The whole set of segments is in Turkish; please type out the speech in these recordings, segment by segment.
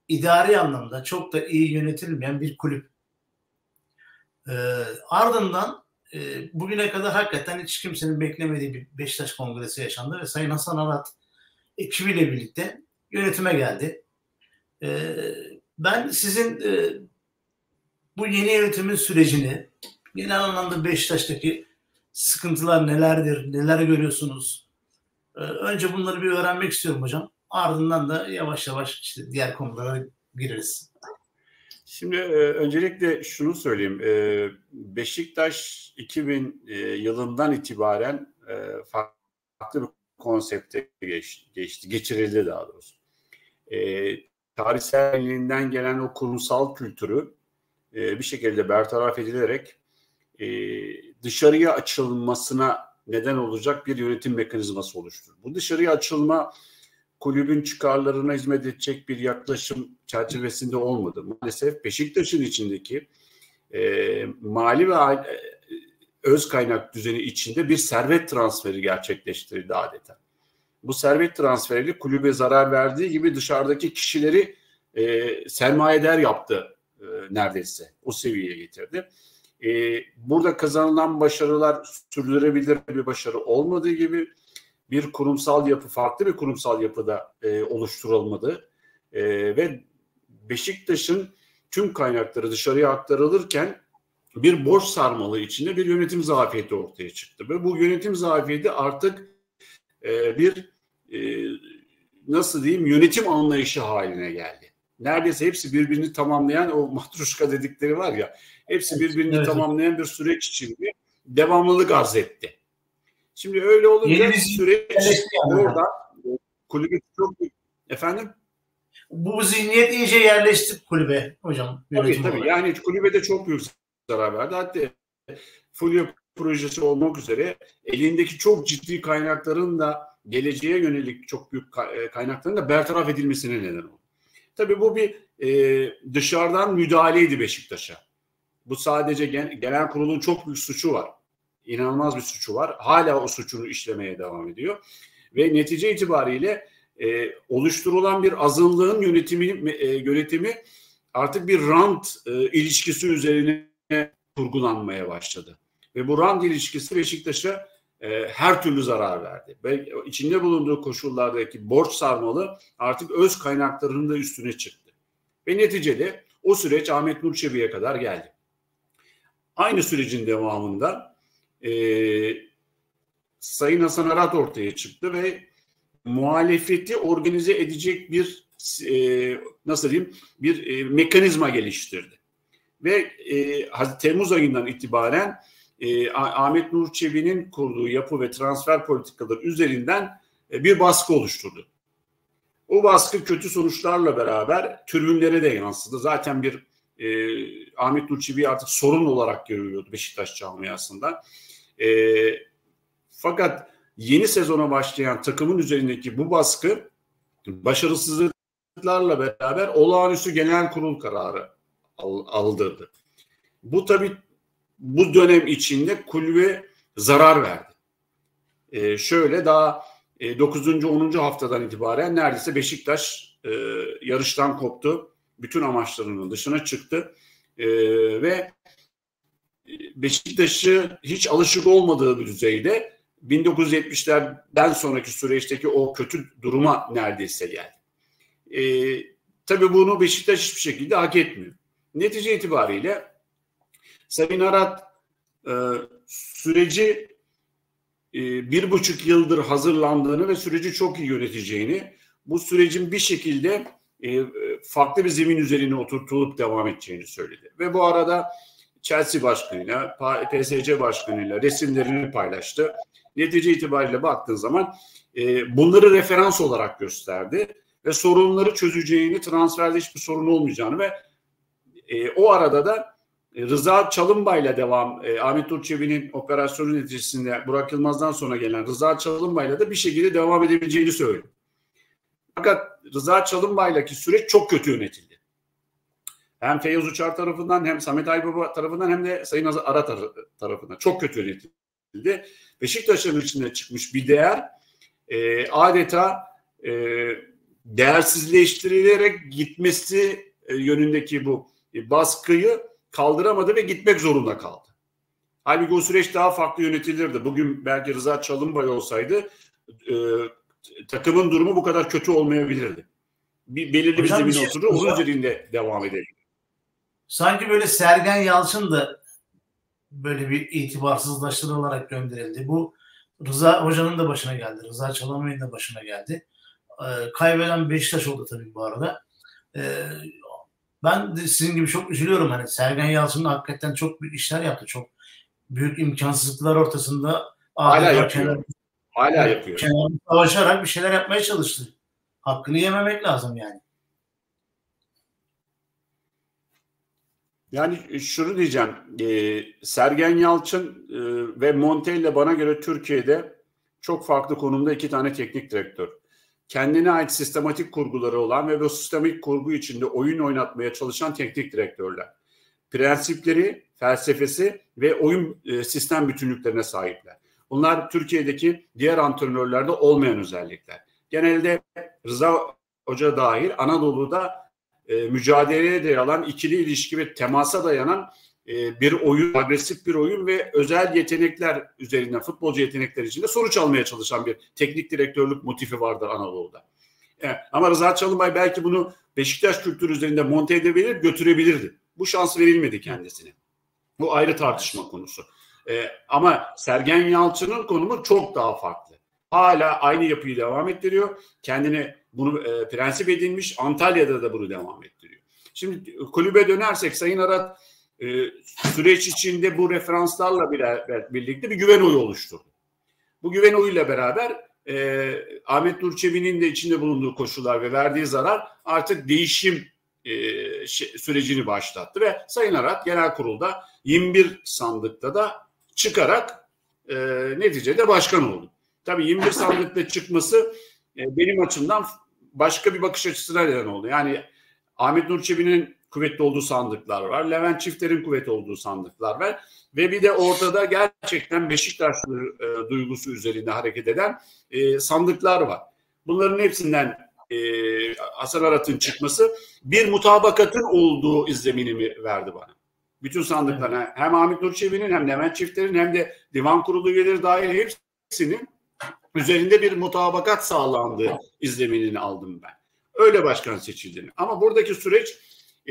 idari anlamda çok da iyi yönetilmeyen bir kulüp. Ardından bugüne kadar hakikaten hiç kimsenin beklemediği bir Beşiktaş Kongresi yaşandı ve Sayın Hasan Arat ekibiyle birlikte yönetime geldi. Ben sizin bu yeni yönetimin sürecini, genel anlamda Beşiktaş'taki sıkıntılar nelerdir, neler görüyorsunuz? Önce bunları bir öğrenmek istiyorum hocam. Ardından da yavaş yavaş işte diğer konulara gireriz. Şimdi öncelikle şunu söyleyeyim. Beşiktaş 2000 yılından itibaren farklı bir konsepte geçirildi daha doğrusu. Tarihselliğinden gelen o kurumsal kültürü bir şekilde bertaraf edilerek dışarıya açılmasına neden olacak bir yönetim mekanizması oluşturdu. Bu dışarıya açılma kulübün çıkarlarına hizmet edecek bir yaklaşım çerçevesinde olmadı. Maalesef Beşiktaş'ın içindeki mali ve öz kaynak düzeni içinde bir servet transferi gerçekleştirildi adeta. Bu servet transferiyle kulübe zarar verdiği gibi dışarıdaki kişileri sermayedar yaptı neredeyse. O seviyeye getirdi. Burada kazanılan başarılar sürdürülebilir bir başarı olmadığı gibi bir kurumsal yapı, farklı bir kurumsal yapıda oluşturulmadı. Ve Beşiktaş'ın tüm kaynakları dışarıya aktarılırken bir borç sarmalı içinde bir yönetim zafiyeti ortaya çıktı. Ve bu yönetim zafiyeti artık bir nasıl diyeyim yönetim anlayışı haline geldi. Neredeyse hepsi birbirini tamamlayan o matruşka dedikleri var ya, hepsi birbirini tamamlayan bir süreç içinde devamlılık arz etti. Şimdi öyle olunca süreç orada kulübe çok efendim bu zihniyet iyice yerleşti kulübe hocam. Tabii. Yani kulübede çok büyük zarar verdi. Hatta Fulya projesi olmak üzere elindeki çok ciddi kaynakların da geleceğe yönelik çok büyük kaynakların da bertaraf edilmesine neden oldu. Tabii bu bir dışarıdan müdahaleydi Beşiktaş'a. Bu sadece genel kurulun çok büyük suçu var. İnanılmaz bir suçu var. Hala o suçunu işlemeye devam ediyor. Ve netice itibariyle oluşturulan bir azınlığın yönetimi artık bir rant ilişkisi üzerine kurgulanmaya başladı. Ve bu rant ilişkisi Beşiktaş'a her türlü zarar verdi. Ve içinde bulunduğu koşullardaki borç sarmalı artık öz kaynaklarının da üstüne çıktı. Ve neticede o süreç Ahmet Nur Çebi'ye kadar geldi. Aynı sürecin devamında Sayın Hasan Arat ortaya çıktı ve muhalefeti organize edecek bir nasıl diyeyim bir mekanizma geliştirdi. Ve Temmuz ayından itibaren Ahmet Nur Çebi'nin kurduğu yapı ve transfer politikaları üzerinden bir baskı oluşturdu. O baskı kötü sonuçlarla beraber tribünlere de yansıdı. Zaten bir Ahmet Nur Çebi artık sorun olarak görülüyordu Beşiktaş camiasında. Fakat yeni sezona başlayan takımın üzerindeki bu baskı başarısızlıklarla beraber olağanüstü genel kurul kararı aldırdı. Bu tabii bu dönem içinde kulübe zarar verdi. Şöyle daha 9. 10. haftadan itibaren neredeyse Beşiktaş yarıştan koptu. Bütün amaçlarının dışına çıktı. Ve Beşiktaş'ı hiç alışık olmadığı bir düzeyde 1970'lerden sonraki süreçteki o kötü duruma neredeyse geldi. Tabii bunu Beşiktaş hiçbir şekilde hak etmiyor. Netice itibariyle Sayın Arat süreci 1,5 yıldır hazırlandığını ve süreci çok iyi yöneteceğini, bu sürecin bir şekilde farklı bir zemin üzerine oturtulup devam edeceğini söyledi. Ve bu arada Chelsea başkanıyla, PSG başkanıyla resimlerini paylaştı. Netice itibariyle baktığın zaman bunları referans olarak gösterdi ve sorunları çözeceğini, transferde hiçbir sorun olmayacağını ve o arada da Rıza Çalınbay'la devam, Ahmet Nur Çebi'nin operasyonu neticesinde Burak Yılmaz'dan sonra gelen Rıza Çalınbay'la da bir şekilde devam edebileceğini söyledi. Fakat Rıza Çalınbay'laki süreç çok kötü yönetildi. Hem Feyyaz Uçar tarafından hem Samet Aybaba tarafından hem de Sayın Arat tarafından çok kötü yönetildi. Beşiktaş'ın içinde çıkmış bir değer adeta değersizleştirilerek gitmesi yönündeki bu baskıyı kaldıramadı ve gitmek zorunda kaldı. Halbuki o süreç daha farklı yönetilirdi. Bugün belki Rıza Çalınbay olsaydı takımın durumu bu kadar kötü olmayabilirdi. Belirli bir zemin oturur, onun üzerinde devam edelim. Sanki böyle Sergen Yalçın da böyle bir itibarsızlaştırılarak gönderildi. Bu Rıza Hoca'nın da başına geldi. Rıza Çalınbay'ın da başına geldi. Kaybeden Beşiktaş oldu tabii bu arada. Ben de sizin gibi çok üzülüyorum. Hani Sergen Yalçın da hakikaten çok büyük işler yaptı. Çok büyük imkansızlıklar ortasında hala yapıyor. Hala yapıyor. Kenarda savaşarak bir şeyler yapmaya çalıştı. Hakkını yememek lazım yani. Yani şunu diyeceğim. Sergen Yalçın ve Montella bana göre Türkiye'de çok farklı konumda iki tane teknik direktör. Kendine ait sistematik kurguları olan ve bu sistematik kurgu içinde oyun oynatmaya çalışan teknik direktörler. Prensipleri, felsefesi ve oyun sistem bütünlüklerine sahipler. Bunlar Türkiye'deki diğer antrenörlerde olmayan özellikler. Genelde Rıza Hoca dahil Anadolu'da mücadeleye dayanan ikili ilişki ve temasa dayanan bir oyun, agresif bir oyun ve özel yetenekler üzerinden, futbolcu yetenekler içinde sonuç almaya çalışan bir teknik direktörlük motifi vardır Anadolu'da. Ama Rıza Çalınbay belki bunu Beşiktaş kültürü üzerinde monte edebilir, götürebilirdi. Bu şans verilmedi kendisine. Bu ayrı tartışma konusu. Ama Sergen Yalçın'ın konumu çok daha farklı. Hala aynı yapıyı devam ettiriyor. Kendini bunu prensip edinmiş. Antalya'da da bunu devam ettiriyor. Şimdi kulübe dönersek Sayın Arat süreç içinde bu referanslarla birlikte bir güven oyu oluşturdu. Bu güven oyuyla beraber Ahmet Nur Çebi'nin de içinde bulunduğu koşullar ve verdiği zarar artık değişim sürecini başlattı ve Sayın Arat genel kurulda 21 sandıkta da çıkarak neticede başkan oldu. Tabii 21 sandıkta çıkması benim açımdan başka bir bakış açısına neden oldu. Yani Ahmet Nur Çebi'nin kuvvetli olduğu sandıklar var. Levent Çifter'in kuvvetli olduğu sandıklar var. Ve bir de ortada gerçekten Beşiktaşlı duygusu üzerinde hareket eden sandıklar var. Bunların hepsinden Hasan Arat'ın çıkması bir mutabakatın olduğu izlenimini verdi bana. Bütün sandıklarına hem Ahmet Nur Çebi'nin hem Levent Çifter'in hem de divan kurulu üyeleri dahil hepsinin üzerinde bir mutabakat sağlandığı izlenimini aldım ben. Öyle başkan seçildiğini. Ama buradaki süreç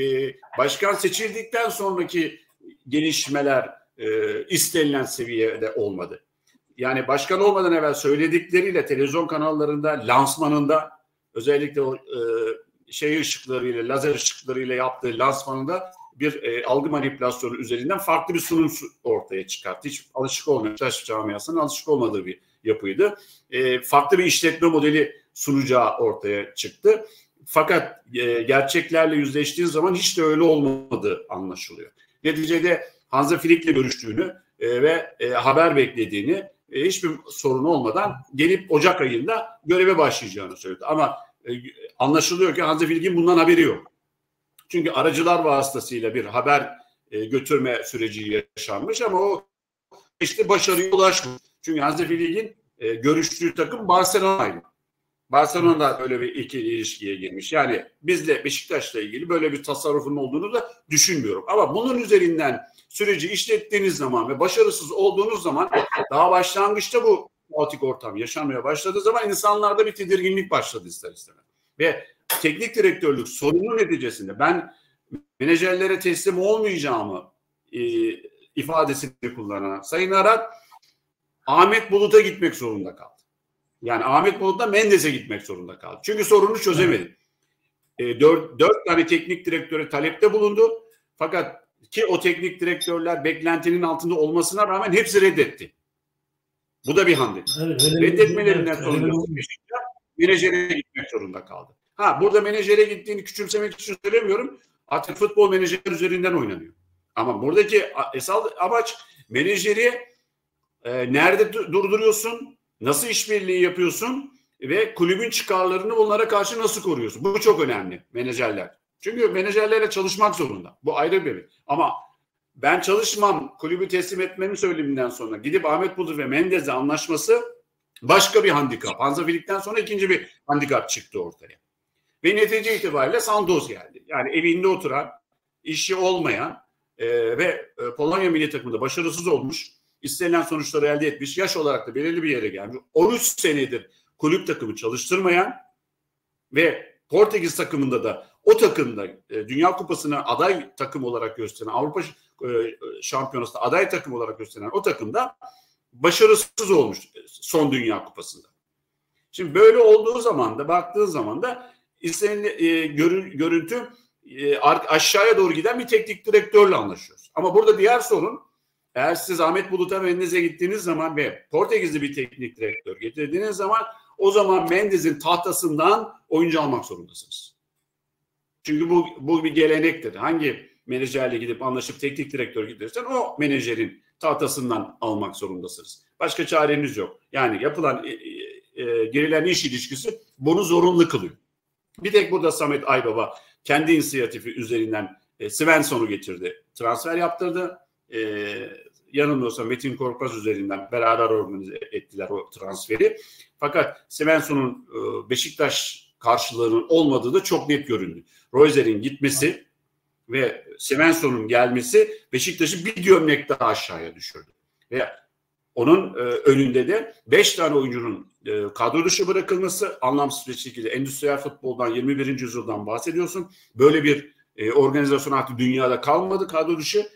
başkan seçildikten sonraki gelişmeler istenilen seviyede olmadı. Yani başkan olmadan evvel söyledikleriyle televizyon kanallarında, lansmanında özellikle o ışıklarıyla, lazer ışıklarıyla yaptığı lansmanında bir algı manipülasyonu üzerinden farklı bir sunum ortaya çıkarttı. Hiç alışık olmayan, Beşiktaş camiasının alışık olmadığı bir yapıydı. Farklı bir işletme modeli sunacağı ortaya çıktı. Fakat gerçeklerle yüzleştiği zaman hiç de öyle olmadığı anlaşılıyor. Neticede Hansa Flick'le görüştüğünü ve haber beklediğini hiçbir sorun olmadan gelip Ocak ayında göreve başlayacağını söyledi. Ama anlaşılıyor ki Hansa Flick'in bundan haberi yok. Çünkü aracılar vasıtasıyla bir haber götürme süreci yaşanmış ama o işte başarıya ulaşmış. Çünkü Hansa Flick'in görüştüğü takım Barcelona'ydı. Barcelona böyle bir ikili ilişkiye girmiş. Yani bizle Beşiktaş'la ilgili böyle bir tasarrufun olduğunu da düşünmüyorum. Ama bunun üzerinden süreci işlettiğiniz zaman ve başarısız olduğunuz zaman daha başlangıçta bu kaotik ortam yaşanmaya başladığı zaman insanlarda bir tedirginlik başladı ister istemez. Ve teknik direktörlük sorunun neticesinde ben menajerlere teslim olmayacağımı ifadesini kullanan Sayın Arat Ahmet Bulut'a gitmek zorunda kaldı. Yani Ahmet Bulut'la Mendes'e gitmek zorunda kaldı. Çünkü sorunu çözemedi. 4 tane teknik direktöre talepte bulundu. Fakat ki o teknik direktörler beklentinin altında olmasına rağmen hepsi reddetti. Bu da bir handikap. Reddetmelerinden sonra menajere gitmek zorunda kaldı. Burada menajere gittiğini küçümsemek için söylemiyorum. Artık futbol menajer üzerinden oynanıyor. Ama buradaki esas amaç menajeri nerede durduruyorsun? Nasıl işbirliği yapıyorsun ve kulübün çıkarlarını bunlara karşı nasıl koruyorsun? Bu çok önemli menajerler. Çünkü menajerlerle çalışmak zorunda. Bu ayrı bir. Ama ben çalışmam, kulübü teslim etmemi söylediğimden sonra gidip Ahmet Bulut ve Mendes'le anlaşması başka bir handikap. Hansa Flick'ten sonra ikinci bir handikap çıktı ortaya. Ve netice itibariyle Santos geldi. Yani evinde oturan, işi olmayan ve Polonya milli takımında başarısız olmuş, istenilen sonuçları elde etmiş, yaş olarak da belirli bir yere gelmiş, 13 senedir kulüp takımı çalıştırmayan ve Portekiz takımında da o takımda Dünya Kupası'na aday takım olarak gösteren, Avrupa Şampiyonası'nda aday takım olarak gösteren o takımda başarısız olmuş son Dünya Kupası'nda. Şimdi böyle olduğu zaman da baktığın zaman da istenilen görüntü aşağıya doğru giden bir teknik direktörle anlaşıyoruz. Ama burada diğer sorun, eğer siz Ahmet Bulut'a Mendes'e gittiğiniz zaman ve Portekizli bir teknik direktör getirdiğiniz zaman o zaman Mendes'in tahtasından oyuncu almak zorundasınız. Çünkü bu bir gelenektir. Hangi menajerle gidip anlaşıp teknik direktör getirirsen o menajerin tahtasından almak zorundasınız. Başka çareniz yok. Yani yapılan girilen iş ilişkisi bunu zorunlu kılıyor. Bir tek burada Samet Aybaba kendi inisiyatifi üzerinden Svensson'u getirdi. Transfer yaptırdı. Yanılmıyorsam Metin Korkmaz üzerinden beraber organize ettiler o transferi. Fakat Svensson'un Beşiktaş karşılığının olmadığı da çok net göründü. Royzer'in gitmesi ve Svensson'un gelmesi Beşiktaş'ı bir gömlek daha aşağıya düşürdü. Ve onun önünde de 5 tane oyuncunun kadro dışı bırakılması, anlamsız bir şekilde endüstriyel futboldan 21. yüzyıldan bahsediyorsun. Böyle bir organizasyon artık dünyada kalmadı, kadro dışı.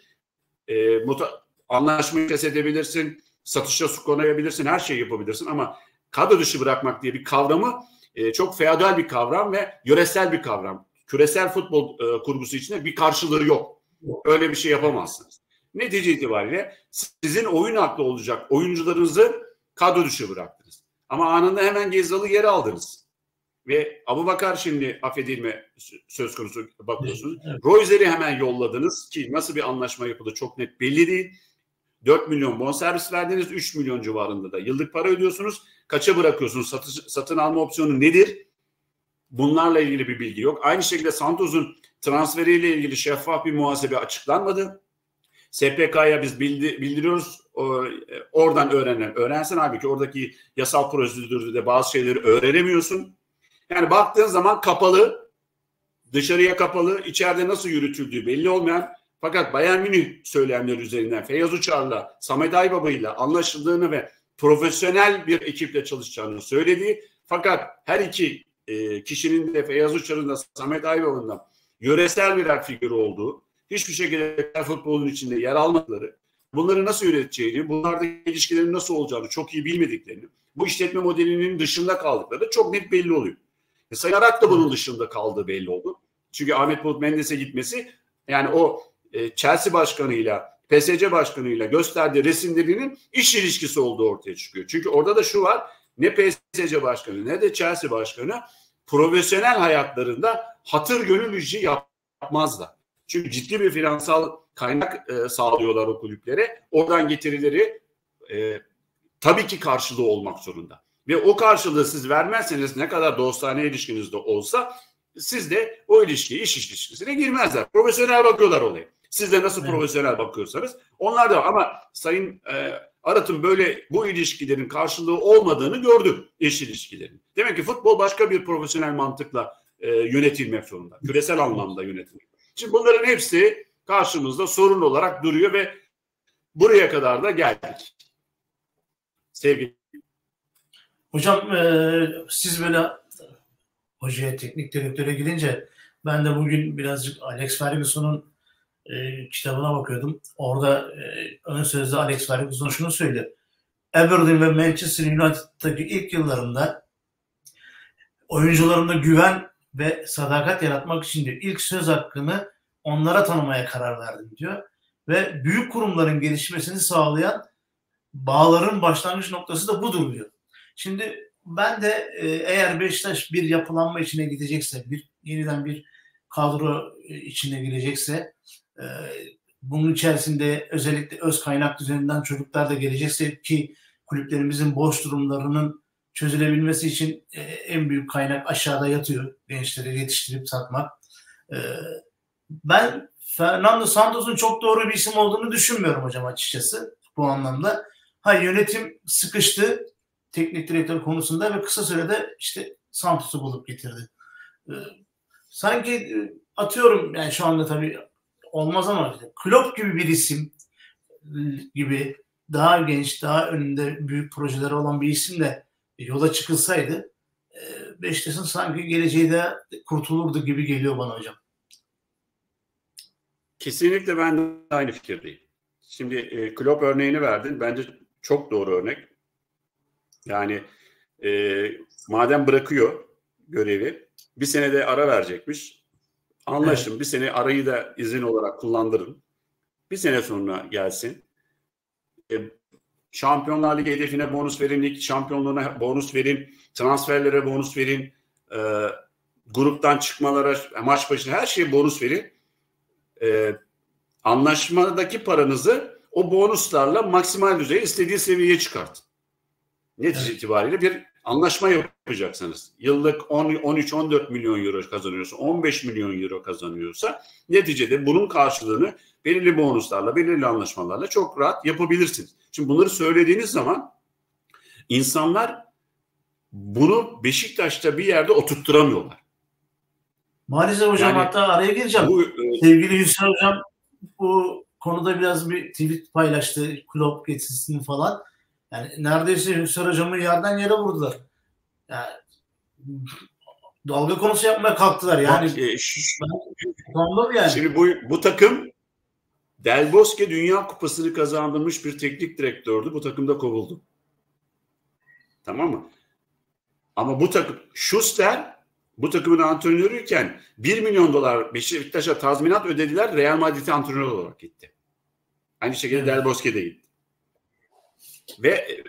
Anlaşmayı feshedebilirsin, satışa su konayabilirsin, her şeyi yapabilirsin ama kadro dışı bırakmak diye bir kavramı çok feodal bir kavram ve yöresel bir kavram. Küresel futbol kurgusu içinde bir karşılığı yok. Öyle bir şey yapamazsınız. Netice itibariyle sizin oyun aklı olacak oyuncularınızı kadro dışı bıraktınız. Ama anında hemen Gezzal'ı geri aldınız. Ve Abubakar şimdi affedilme söz konusu bakıyorsunuz. Evet. Royzer'i hemen yolladınız ki nasıl bir anlaşma yapıldı çok net belli değil. 4 milyon bonservis verdiniz, 3 milyon civarında da yıllık para ödüyorsunuz. Kaça bırakıyorsunuz? Satın alma opsiyonu nedir? Bunlarla ilgili bir bilgi yok. Aynı şekilde Santos'un transferiyle ilgili şeffaf bir muhasebe açıklanmadı. SPK'ya biz bildiriyoruz. Oradan öğrensin. Halbuki oradaki yasal prosedürde de bazı şeyleri öğrenemiyorsun. Yani baktığın zaman kapalı, dışarıya kapalı, içeride nasıl yürütüldüğü belli olmayan, fakat Bayern Münih söylemleri üzerinden Feyyaz Uçar'la, Samet Aybaba'yla anlaşıldığını ve profesyonel bir ekiple çalışacağını söylediği, fakat her iki kişinin de Feyyaz Uçar'ın da Samet Aybaba'nın da yöresel birer figürü olduğu, hiçbir şekilde futbolun içinde yer almadıkları, bunları nasıl yöneteceğini, bunlarda ilişkilerin nasıl olacağını çok iyi bilmediklerini, bu işletme modelinin dışında kaldıkları da çok net belli oluyor. Sayın Arat da bunun dışında kaldığı belli oldu. Çünkü Ahmet Bulut Mendes'e gitmesi, yani o Chelsea başkanıyla, PSG başkanıyla gösterdiği resimlerinin iş ilişkisi olduğu ortaya çıkıyor. Çünkü orada da şu var, ne PSG başkanı ne de Chelsea başkanı profesyonel hayatlarında hatır gönül işi yapmazlar. Çünkü ciddi bir finansal kaynak sağlıyorlar o kulüplere. Oradan getirileri tabii ki karşılığı olmak zorunda. Ve o karşılığı siz vermezseniz ne kadar dostane ilişkinizde olsa siz de o ilişkiye, iş ilişkisine girmezler. Profesyonel bakıyorlar olaya. Siz de nasıl profesyonel bakıyorsanız onlar da, ama Sayın Arat'ın böyle bu ilişkilerin karşılığı olmadığını gördüm, iş ilişkilerinin. Demek ki futbol başka bir profesyonel mantıkla yönetilmek zorunda. Küresel anlamda yönetilmek. Şimdi bunların hepsi karşımızda sorun olarak duruyor ve buraya kadar da geldik. Sevgili hocam, siz böyle hocaya, teknik direktöre gidince ben de bugün birazcık Alex Ferguson'un kitabına bakıyordum. Orada ön sözde Alex Ferguson şunu söylüyor. Aberdeen ve Manchester United'daki ilk yıllarında oyuncularımda güven ve sadakat yaratmak için diyor, ilk söz hakkını onlara tanımaya karar verdim diyor. Ve büyük kurumların gelişmesini sağlayan bağların başlangıç noktası da budur diyor. Şimdi ben de eğer Beşiktaş bir yapılanma içine gidecekse, yeniden bir kadro içine girecekse, bunun içerisinde özellikle öz kaynak düzeninden çocuklar da gelecekse ki kulüplerimizin boş durumlarının çözülebilmesi için en büyük kaynak aşağıda yatıyor. Gençleri yetiştirip satmak. Ben Fernando Santos'un çok doğru bir isim olduğunu düşünmüyorum hocam açıkçası bu anlamda. Yönetim sıkıştı teknik direktör konusunda ve kısa sürede işte Santos'u bulup getirdi. sanki atıyorum yani şu anda tabii olmaz ama Klopp gibi bir isim gibi daha genç, daha önünde büyük projeleri olan bir isimle yola çıkılsaydı Beşiktaş'ın sanki geleceği de kurtulurdu gibi geliyor bana hocam. Kesinlikle ben de aynı fikirdeyim. Şimdi Klopp örneğini verdin. Bence çok doğru örnek. Yani madem bırakıyor görevi, bir sene de ara verecekmiş. Anlaşın. Evet. Bir sene arayı da izin olarak kullandırın. Bir sene sonra gelsin. Şampiyonlar Ligi hedefine bonus verin, lig şampiyonluğuna bonus verin, transferlere bonus verin, gruptan çıkmalara, maç başına her şeye bonus verin. Anlaşmadaki paranızı o bonuslarla maksimal düzeye istediği seviyeye çıkartın. Netice itibariyle bir anlaşma yapacaksınız. Yıllık 13-14 milyon euro kazanıyorsa, 15 milyon euro kazanıyorsa neticede bunun karşılığını belirli bonuslarla, belirli anlaşmalarla çok rahat yapabilirsiniz. Şimdi bunları söylediğiniz zaman insanlar bunu Beşiktaş'ta bir yerde oturtturamıyorlar. Maalesef hocam, yani, hatta araya gireceğim. Sevgili Hüsnü hocam bu konuda biraz bir tweet paylaştı. Klopp getirisini falan. Yani neredeyse Hüsnü hocamı yerden yere vurdular. Yani dalga konusu yapmaya kalktılar. Yani yani. Şimdi bu takım Del Bosque Dünya Kupası'nı kazandırmış bir teknik direktördü. Bu takımda kovuldu. Tamam mı? Ama bu takım Schuster bu takımın antrenörüyken 1 milyon dolar Beşiktaş'a tazminat ödediler. Real Madrid'e antrenör olarak gitti. Aynı şekilde Del Bosque de gitti. Ve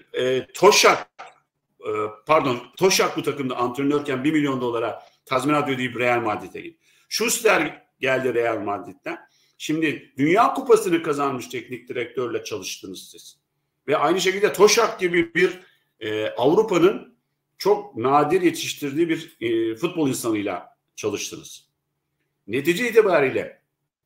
Toşak bu takımda antrenörken 1 milyon dolara tazminat ödeyip Real Madrid'e gitti. Schuster geldi Real Madrid'den. Şimdi Dünya Kupası'nı kazanmış teknik direktörle çalıştınız siz. Ve aynı şekilde Toşak gibi bir Avrupa'nın çok nadir yetiştirdiği bir futbol insanıyla çalıştınız. Netice itibariyle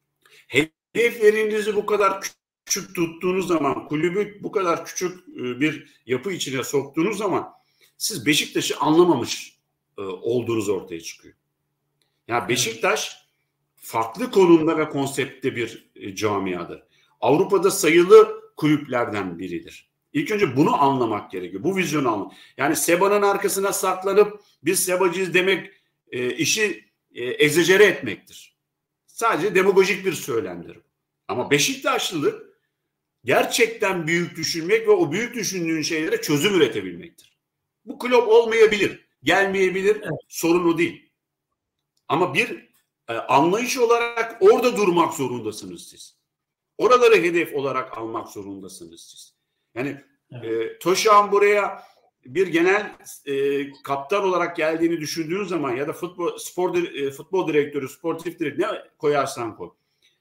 hedeflerinizi bu kadar küçük tuttuğunuz zaman, kulübü bu kadar küçük bir yapı içine soktuğunuz zaman siz Beşiktaş'ı anlamamış olduğunuz ortaya çıkıyor. Yani Beşiktaş farklı konumda ve konseptte bir camiadır. Avrupa'da sayılı kulüplerden biridir. İlk önce bunu anlamak gerekiyor. Bu vizyonu anlamak. Yani Seba'nın arkasına saklanıp biz Seba'cıyız demek işi egzajere etmektir. Sadece demagojik bir söylemdir. Ama Beşiktaşlılık gerçekten büyük düşünmek ve o büyük düşündüğün şeylere çözüm üretebilmektir. Bu Klopp olmayabilir, gelmeyebilir. Evet. Sorun o değil. Ama bir anlayış olarak orada durmak zorundasınız siz. Oraları hedef olarak almak zorundasınız siz. Yani evet. Toşak'ın buraya bir genel kaptan olarak geldiğini düşündüğünüz zaman ya da futbol direktörü, sportif direktörü ne koyarsan koy.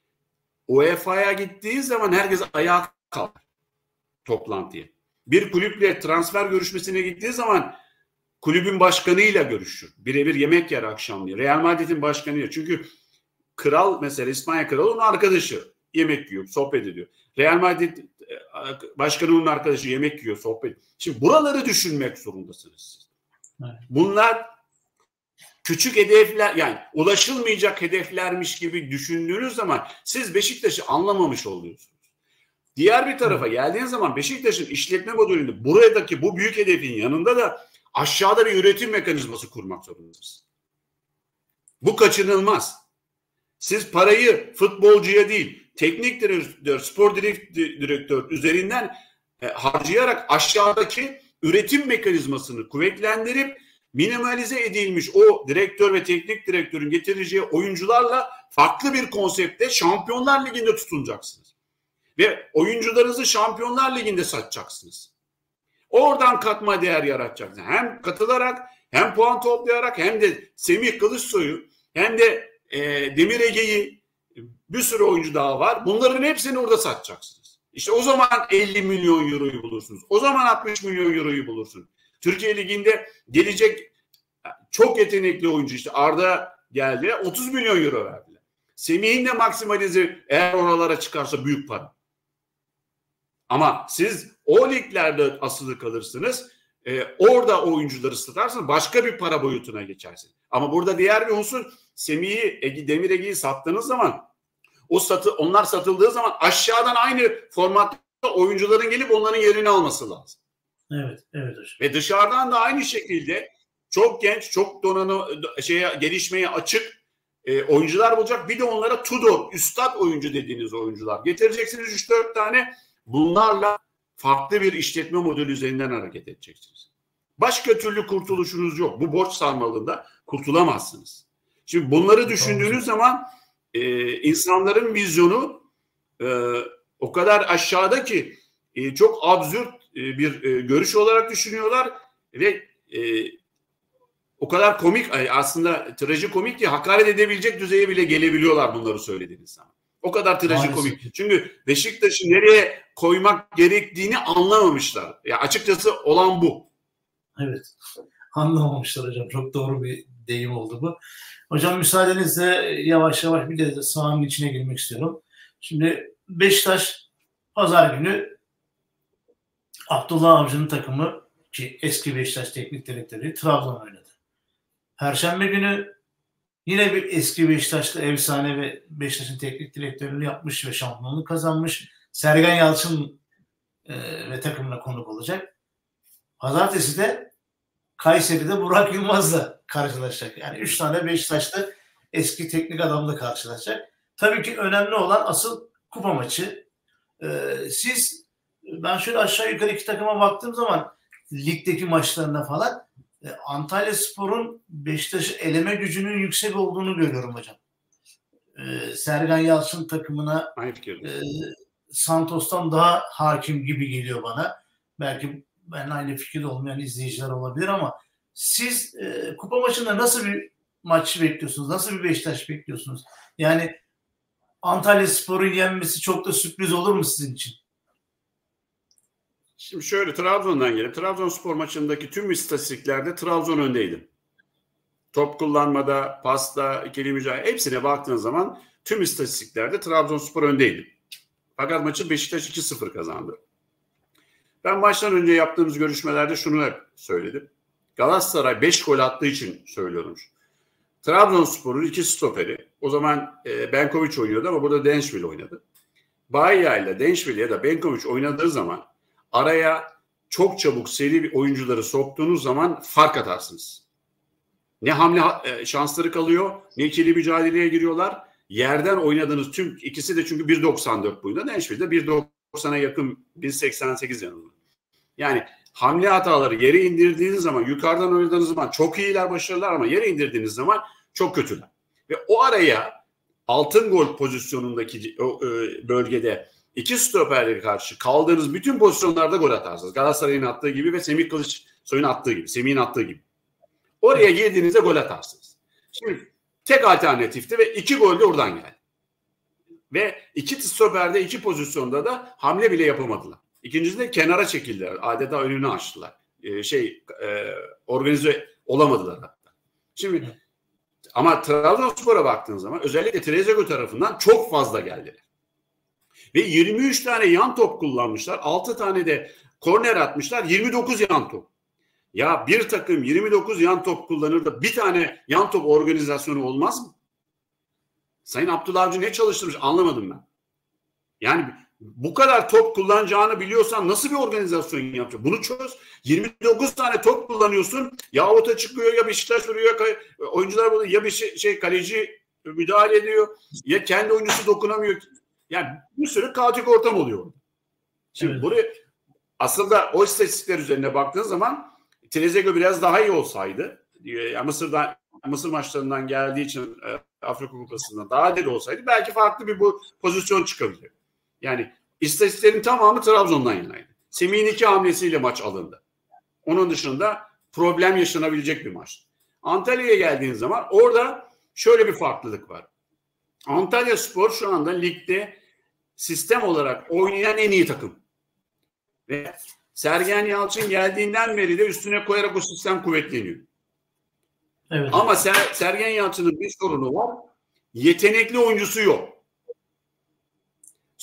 UEFA'ya gittiği zaman herkes ayağa kalkar toplantıya. Bir kulüple transfer görüşmesine gittiği zaman kulübün başkanıyla görüşür. Birebir yemek yer akşamleyin. Real Madrid'in başkanıyla. Çünkü kral mesela İspanya kralı onun arkadaşı. Yemek yiyor, sohbet ediyor. Real Madrid başkanının arkadaşı yemek yiyor, sohbet ediyor. Şimdi buraları düşünmek zorundasınız. Evet. Bunlar küçük hedefler, yani ulaşılmayacak hedeflermiş gibi düşündüğünüz zaman siz Beşiktaş'ı anlamamış oluyorsunuz. Diğer bir tarafa geldiğiniz zaman Beşiktaş'ın işletme modelinde buradaki bu büyük hedefin yanında da aşağıda bir üretim mekanizması kurmak zorundasınız. Bu kaçınılmaz. Siz parayı futbolcuya değil, teknik direktör, spor direktör üzerinden harcayarak aşağıdaki üretim mekanizmasını kuvvetlendirip minimalize edilmiş o direktör ve teknik direktörün getireceği oyuncularla farklı bir konsepte Şampiyonlar Ligi'nde tutunacaksınız. Ve oyuncularınızı Şampiyonlar Ligi'nde satacaksınız. Oradan katma değer yaratacaksınız. Hem katılarak, hem puan toplayarak, hem de Semih Kılıçsoy'u, hem de Demir Ege'yi, bir sürü oyuncu daha var. Bunların hepsini orada satacaksınız. İşte o zaman 50 milyon euroyu bulursunuz. O zaman 60 milyon euroyu bulursunuz. Türkiye Ligi'nde gelecek çok yetenekli oyuncu, işte Arda geldi, 30 milyon euro verdiler. Semih'in de maksimalize eğer oralara çıkarsa büyük para. Ama siz o liglerde asılı kalırsınız. Orada o oyuncuları satarsın, başka bir para boyutuna geçersin. Ama burada diğer bir unsur, Semih'i, Demir Ege'yi sattığınız zaman onlar satıldığı zaman aşağıdan aynı formatta oyuncuların gelip onların yerini alması lazım. Evet, evet hocam. Ve dışarıdan da aynı şekilde çok genç, çok donanımlı, gelişmeye açık oyuncular bulacak. Bir de onlara Tudor, üstad oyuncu dediğiniz oyuncular getireceksiniz, 3-4 tane. Bunlarla farklı bir işletme modeli üzerinden hareket edeceksiniz. Başka türlü kurtuluşunuz yok. Bu borç sarmalında kurtulamazsınız. Şimdi bunları düşündüğünüz zaman insanların vizyonu o kadar aşağıda ki çok absürt bir görüş olarak düşünüyorlar ve o kadar komik, aslında trajikomik ki hakaret edebilecek düzeye bile gelebiliyorlar bunları söylediğiniz zaman. O kadar trajikomik. Çünkü Beşiktaş'ı nereye koymak gerektiğini anlamamışlar. Ya açıkçası olan bu. Evet. Anlamamışlar hocam. Çok doğru bir deyim oldu bu. Hocam müsaadenizle yavaş yavaş bir de sahanın içine girmek istiyorum. Şimdi Beşiktaş pazar günü Abdullah Avcı'nın takımı, ki eski Beşiktaş teknik direktörü, Trabzon oynadı. Perşembe günü yine bir eski Beşiktaşlı efsane ve Beşiktaş'ın teknik direktörünü yapmış ve şampiyonluğu kazanmış Sergen Yalçın ve takımına konuk olacak. Pazartesi de Kayseri'de Burak Yılmaz'la karşılaşacak. Yani 3 tane Beşiktaşlı eski teknik adamla karşılaşacak. Tabii ki önemli olan asıl kupa maçı. Ben şöyle aşağı yukarı iki takıma baktığım zaman ligdeki maçlarına falan Antalyaspor'un Beşiktaş'ı eleme gücünün yüksek olduğunu görüyorum hocam. Sergen Yalçın takımına Santos'tan daha hakim gibi geliyor bana. Belki ben aynı fikirde olmayan izleyiciler olabilir ama siz kupa maçında nasıl bir maç bekliyorsunuz? Nasıl bir Beşiktaş bekliyorsunuz? Yani Antalyaspor'un yenmesi çok da sürpriz olur mu sizin için? Şimdi şöyle Trabzon'dan gelip Trabzonspor maçındaki tüm istatistiklerde Trabzon öndeydi. Top kullanmada, pasta, ikili mücadele hepsine baktığın zaman tüm istatistiklerde Trabzonspor öndeydi. Fakat maçı Beşiktaş 2-0 kazandı. Ben maçtan önce yaptığımız görüşmelerde şunu hep söyledim. Galatasaray 5 gol attığı için söylüyorum. Trabzonspor'un 2 stoperi. O zaman Benkovic oynuyordu ama burada Denşvil oynadı. Bahia ile Denşvil ya da Benkovic oynadığı zaman araya çok çabuk seri bir oyuncuları soktuğunuz zaman fark atarsınız. Ne hamle şansları kalıyor, ne ikili mücadeleye giriyorlar. Yerden oynadığınız tüm ikisi de çünkü 1.94 boyunda, Denşvil de 1.90'a yakın 1.88 yanında. Yani hamle hataları yere indirdiğiniz zaman, yukarıdan oynadığınız zaman çok iyiler, başarılar ama yere indirdiğiniz zaman çok kötüler. Ve o araya altın gol pozisyonundaki bölgede iki stoperle karşı kaldığınız bütün pozisyonlarda gol atarsınız. Galatasaray'ın attığı gibi ve Semih Kılıçsoy'un attığı gibi, Semih'in attığı gibi. Oraya girdiğinizde gol atarsınız. Şimdi tek alternatifti ve 2 gol de oradan geldi. Ve iki stoperde iki pozisyonda da hamle bile yapamadılar. İkincisinde kenara çekildiler. Adeta önünü açtılar. Organize olamadılar hatta. Şimdi ama Trabzonspor'a baktığın zaman özellikle Trezeguet tarafından çok fazla geldiler. Ve 23 tane yan top kullanmışlar. 6 tane de korner atmışlar. 29 yan top. Ya bir takım 29 yan top kullanır da bir tane yan top organizasyonu olmaz mı? Sayın Abdullah Avcı ne çalıştırmış anlamadım ben. Yani bu kadar top kullanacağını biliyorsan nasıl bir organizasyon yapacak? Bunu çöz. 29 tane top kullanıyorsun. Ya ota çıkıyor ya Beşiktaş vuruyor. Oyuncular burada ya bir kaleci müdahale ediyor. Ya kendi oyuncusu dokunamıyor. Yani bir sürü kaotik ortam oluyor. Şimdi evet. Buraya aslında o istatistikler üzerine baktığın zaman Trezeguet biraz daha iyi olsaydı, yani Mısır maçlarından geldiği için Afrika Kupası'ndan daha deli olsaydı belki farklı bir pozisyon çıkabilir. Yani istatistiklerin tamamı Trabzon'dan yanaydı. Semih'in 2 hamlesiyle maç alındı. Onun dışında problem yaşanabilecek bir maç. Antalya'ya geldiğiniz zaman orada şöyle bir farklılık var. Antalyaspor şu anda ligde sistem olarak oynayan en iyi takım. Ve Sergen Yalçın geldiğinden beri de üstüne koyarak o sistem kuvvetleniyor. Evet. Ama Sergen Yalçın'ın bir sorunu var. Yetenekli oyuncusu yok.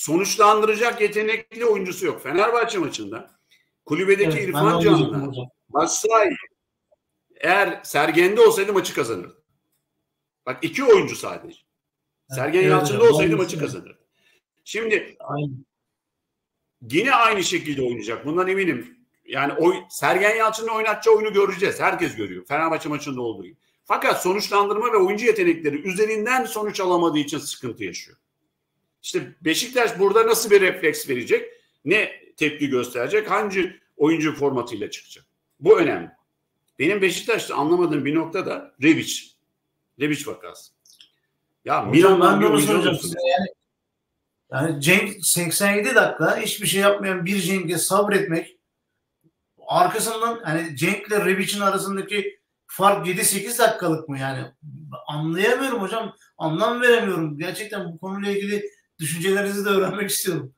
Sonuçlandıracak yetenekli oyuncusu yok. Fenerbahçe maçında kulübedeki İrfan Can'la Batshuayi eğer Sergen'de olsaydı maçı kazanırdı. Bak 2 oyuncu sadece. Sergen Yalçın'da olsaydı maçı kazanırdı. Şimdi yine aynı şekilde oynayacak. Bundan eminim. Yani Sergen Yalçın'ın oynatacağı oyunu göreceğiz. Herkes görüyor. Fenerbahçe maçında olduğu gibi. Fakat sonuçlandırma ve oyuncu yetenekleri üzerinden sonuç alamadığı için sıkıntı yaşıyor. İşte Beşiktaş burada nasıl bir refleks verecek? Ne tepki gösterecek? Hangi oyuncu formatıyla çıkacak? Bu önemli. Benim Beşiktaş'ta anlamadığım bir nokta da Rebic vakası. Ya Milan'dan bir oyuncu alıyorsun. Yani Cenk 87 dakika hiçbir şey yapmayan bir Cenk'e sabretmek, arkasından hani Cenk'le Rebic'in arasındaki fark 7-8 dakikalık mı yani? Anlayamıyorum hocam. Anlam veremiyorum. Gerçekten bu konuyla ilgili düşüncelerinizi de öğrenmek istiyorum.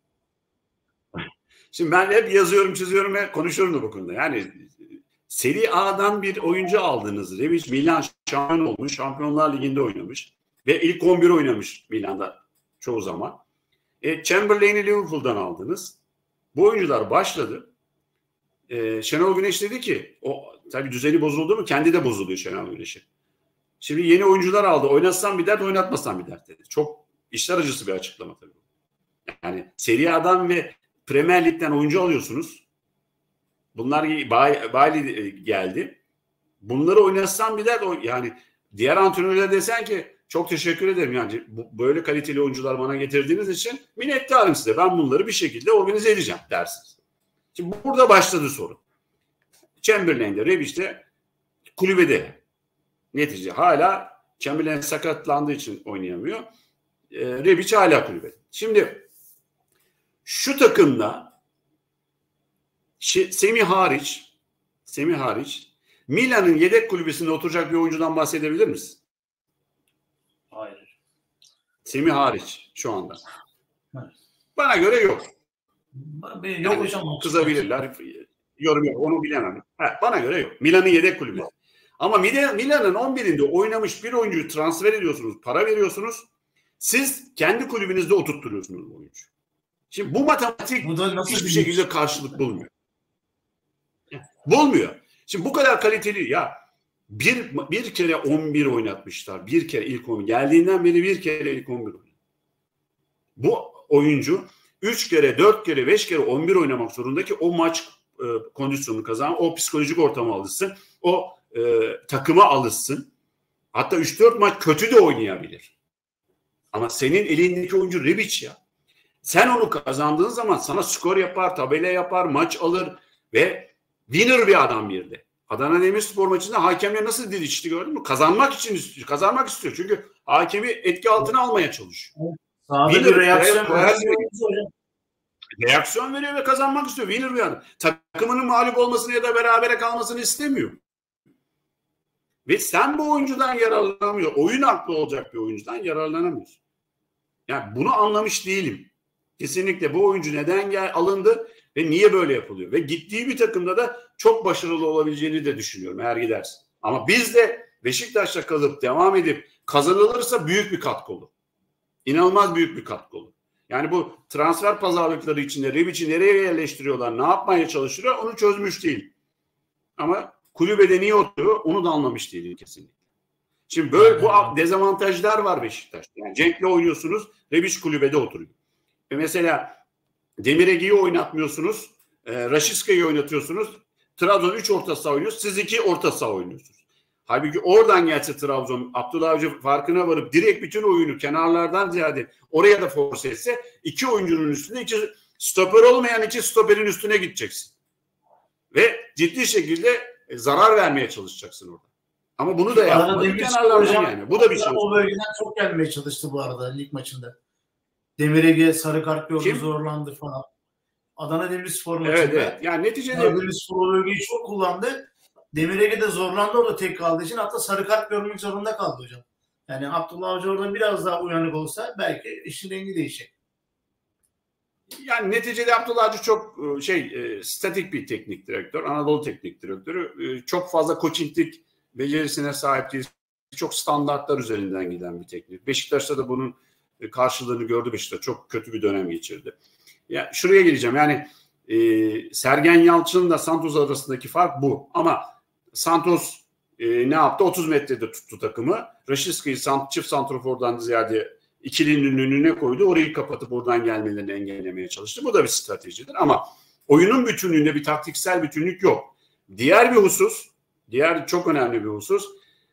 Şimdi ben hep yazıyorum, çiziyorum ve konuşuyorum da bu konuda. Yani Serie A'dan bir oyuncu aldınız. Rebic Milan şampiyon olmuş. Şampiyonlar Ligi'nde oynamış. Ve ilk 11 oynamış Milan'da çoğu zaman. Chamberlain'i Liverpool'dan aldınız. Bu oyuncular başladı. Şenol Güneş dedi ki tabii düzeni bozuldu mu kendi de bozuluyor Şenol Güneş'in. Şimdi yeni oyuncular aldı. Oynatsan bir dert, oynatmasan bir dert dedi. Çok işler acısı bir açıklama tabii. Yani Serie A'dan ve Premier Lig'den oyuncu alıyorsunuz. Bunlar Bailey geldi. Bunları oynatsan bir dert. Yani diğer antrenörler desen ki çok teşekkür ederim. Yani böyle kaliteli oyuncular bana getirdiğiniz için minnettarım size. Ben bunları bir şekilde organize edeceğim dersiniz. Şimdi burada başladı sorun. Chamberlain'de, Rebic'te kulübede. Netice hala Chamberlain sakatlandığı için oynayamıyor. Rebic hala kulübede. Şimdi şu takımda Semih hariç Milan'ın yedek kulübesinde oturacak bir oyuncudan bahsedebilir misin? Hayır. Semih hariç şu anda. Evet. Bana göre yok. Yok hocam. Kızabilirler. Yorum yok. Onu bilemem. Bana göre yok. Milan'ın yedek kulübesi. Ama Milan'ın 11'inde oynamış bir oyuncuyu transfer ediyorsunuz. Para veriyorsunuz. Siz kendi kulübünüzde oturtturuyorsunuz bu oyuncuyu. Şimdi bu matematik hiçbir şekilde karşılık bulmuyor. Bulmuyor. Şimdi bu kadar kaliteli ya bir kere 11 oynatmışlar. Bir kere ilk 11. Geldiğinden beri bir kere ilk 11 oynadı. Bu oyuncu 3 kere, 4 kere, 5 kere 11 oynamak zorunda ki o maç kondisyonunu kazan, o psikolojik ortama alışsın, o takıma alışsın. Hatta 3-4 maç kötü de oynayabilir. Ama senin elindeki oyuncu Rebic ya. Sen onu kazandığın zaman sana skor yapar, tabela yapar, maç alır ve winner bir adam bir de. Adana Demirspor maçında hakemle nasıl didişti gördün mü? Kazanmak için istiyor. Kazanmak istiyor. Çünkü hakemi etki altına almaya çalışıyor. Sağda bir reaksiyon veriyor ve kazanmak istiyor. Winner bir adam. Takımının mağlup olmasını ya da berabere kalmasını istemiyor. Ve sen bu oyuncudan yararlanamıyorsun. Oyun aklı olacak bir oyuncudan yararlanamıyorsun. Yani bunu anlamış değilim. Kesinlikle bu oyuncu neden alındı ve niye böyle yapılıyor? Ve gittiği bir takımda da çok başarılı olabileceğini de düşünüyorum eğer giderse. Ama biz de Beşiktaş'ta kalıp devam edip kazanılırsa büyük bir katkı olur. İnanılmaz büyük bir katkı olur. Yani bu transfer pazarlıkları içinde Rebic'i nereye yerleştiriyorlar, ne yapmaya çalışıyorlar onu çözmüş değil. Ama kulübede niye oturuyor onu da anlamış değilim kesinlikle. Şimdi böyle bu dezavantajlar var Beşiktaş'ta. Yani Cenk'le oynuyorsunuz, Rebic kulübede oturuyor. Mesela Demir Ege'yi oynatmıyorsunuz, Raşiska'yı oynatıyorsunuz. Trabzon 3 orta saha oynuyor, siz 2 orta saha oynuyorsunuz. Halbuki oradan gelse Trabzon, Abdullah Avcı farkına varıp direkt bütün oyunu kenarlardan ziyade oraya da force etse 2 oyuncunun üstüne 2 stoper olmayan 2 stoperin üstüne gideceksin. Ve ciddi şekilde zarar vermeye çalışacaksın orada. Ama bunu da yapmadı kenarlardan yani. Bu da bir şey. O bölgeden çok gelmeye çalıştı bu arada lig maçında. Demir Ege sarı kart gördü, zorlandı falan. Adana Demirspor maçında. Evet. Yani neticede Adana Demirspor o bölgeyi çok kullandı. Demir Ege de zorlandı orada tek kaldığı için. Hatta sarı kart görmek zorunda kaldı hocam. Yani Abdullah Avcı orada biraz daha uyanık olsa belki işin rengi değişecek. Yani neticede Abdullah Avcı çok statik bir teknik direktör. Anadolu teknik direktörü. Çok fazla coachinglik becerisine sahip değil. Çok standartlar üzerinden giden bir teknik. Beşiktaş'ta da bunun karşılığını gördü Beşiktaş. Çok kötü bir dönem geçirdi. Yani şuraya geleceğim. Yani Sergen Yalçın'la Santos arasındaki fark bu. Ama Santos ne yaptı? 30 metrede tuttu takımı. Raşiski'yi çift santrofordan ziyade ikilinin önüne koydu. Orayı kapatıp oradan gelmelerini engellemeye çalıştı. Bu da bir stratejidir. Ama oyunun bütünlüğünde bir taktiksel bütünlük yok. Diğer bir husus, diğer çok önemli bir husus,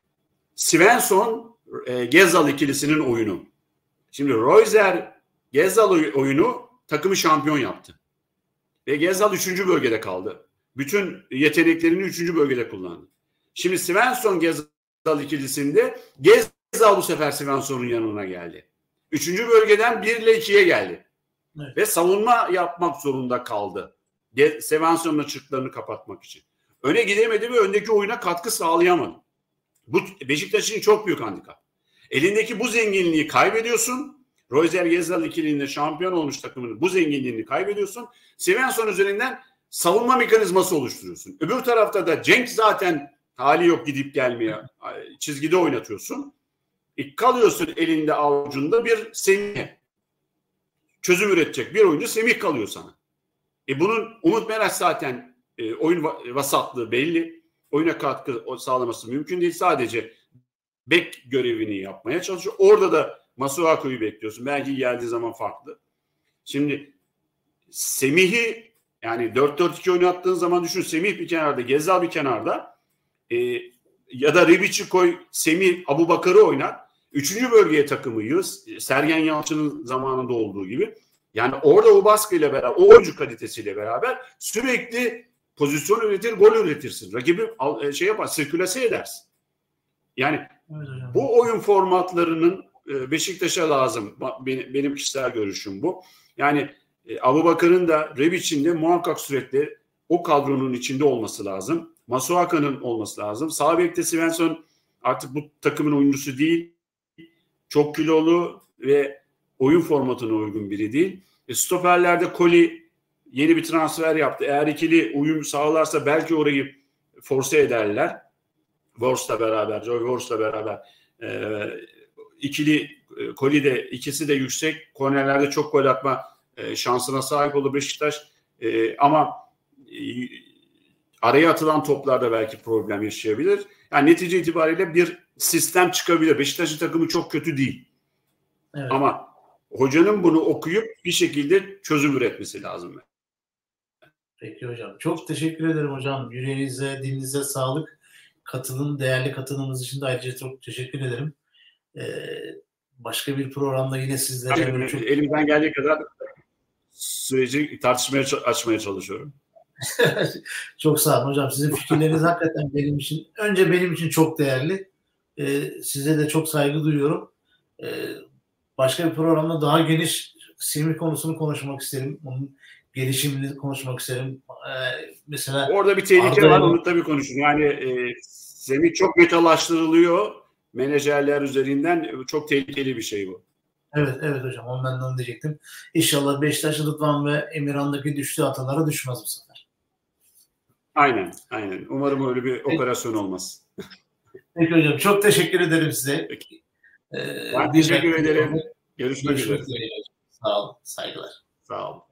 Svensson Gezal ikilisinin oyunu. Şimdi Reuser Gezal oyunu takımı şampiyon yaptı. Ve Gezal 3. bölgede kaldı. Bütün yeteneklerini 3. bölgede kullandı. Şimdi Svensson Gezal ikilisinde Gezal bu sefer Svensson'un yanına geldi. 3. bölgeden 1 ile 2'ye geldi. Evet. Ve savunma yapmak zorunda kaldı. Svensson'un açıklarını kapatmak için. Öne gidemedi ve öndeki oyuna katkı sağlayamadı. Bu Beşiktaş için çok büyük handikap. Elindeki bu zenginliği kaybediyorsun. Reuser Gezal ikiliğinde şampiyon olmuş takımının bu zenginliğini kaybediyorsun. Svensson üzerinden savunma mekanizması oluşturuyorsun. Öbür tarafta da Cenk zaten hali yok gidip gelmeye, çizgide oynatıyorsun. Kalıyorsun elinde avucunda bir Semih. Çözüm üretecek bir oyuncu Semih kalıyor sana. Bunun Umut Meraş zaten oyun vasatlığı belli. Oyuna katkı sağlaması mümkün değil. Sadece bek görevini yapmaya çalışıyor. Orada da Masuaku'yu bekliyorsun. Belki geldiği zaman farklı. Şimdi Semih'i yani 4-4-2 oynattığın zaman düşün. Semih bir kenarda, Gezal bir kenarda. Ya da Ribic'i koy, Semih, Abubakar'ı oynat. 3. bölgeye takımı yığız. Sergen Yalçın'ın zamanında olduğu gibi. Yani orada o baskıyla beraber, o oyuncu kalitesiyle beraber sürekli pozisyon üretir, gol üretirsin. Rakibi yapar, sirkülase edersin. Yani bu oyun formatlarının Beşiktaş'a lazım. Benim kişisel görüşüm bu. Yani Abubakar'ın da Ribic'in de muhakkak sürekli o kadronun içinde olması lazım. Masuaka'nın olması lazım. Sağ bekte Svensson artık bu takımın oyuncusu değil. Çok kilolu ve oyun formatına uygun biri değil. Stoperlerde Koli yeni bir transfer yaptı. Eğer ikili uyum sağlarsa belki orayı force ederler. Joy Vors'la beraber ikili Koli de ikisi de yüksek. Kornerlerde çok gol atma şansına sahip olur Beşiktaş. Ama araya atılan toplarda belki problem yaşayabilir. Yani netice itibariyle bir sistem çıkabilir. Beşiktaş'ın takımı çok kötü değil. Evet. Ama hocanın bunu okuyup bir şekilde çözüm üretmesi lazım. Peki hocam. Çok teşekkür ederim hocam. Yüreğinize, dilinize sağlık. Değerli katılımınız için de ayrıca çok teşekkür ederim. Başka bir programda yine sizlere... Elimden geldiği kadar süreci tartışmaya açmaya çalışıyorum. Çok sağ olun hocam. Sizin fikirleriniz hakikaten benim için çok değerli. Size de çok saygı duyuyorum. Başka bir programda daha geniş Semih konusunu konuşmak isterim. Onun gelişimini konuşmak isterim. Mesela orada bir tehlike var. Onu tabii konuşun. Yani Semih çok metalaştırılıyor. Menajerler üzerinden çok tehlikeli bir şey bu. Evet hocam. Ondan diyecektim. İnşallah Beşiktaş, Rıdvan ve Emirhan'daki düştüğü hatalara düşmez bu sefer. Aynen. Umarım öyle bir operasyon olmaz. Peki hocam. Çok teşekkür ederim size. Peki. Ben teşekkür ederim. Görüşmek üzere. Sağ olun. Saygılar. Sağ olun.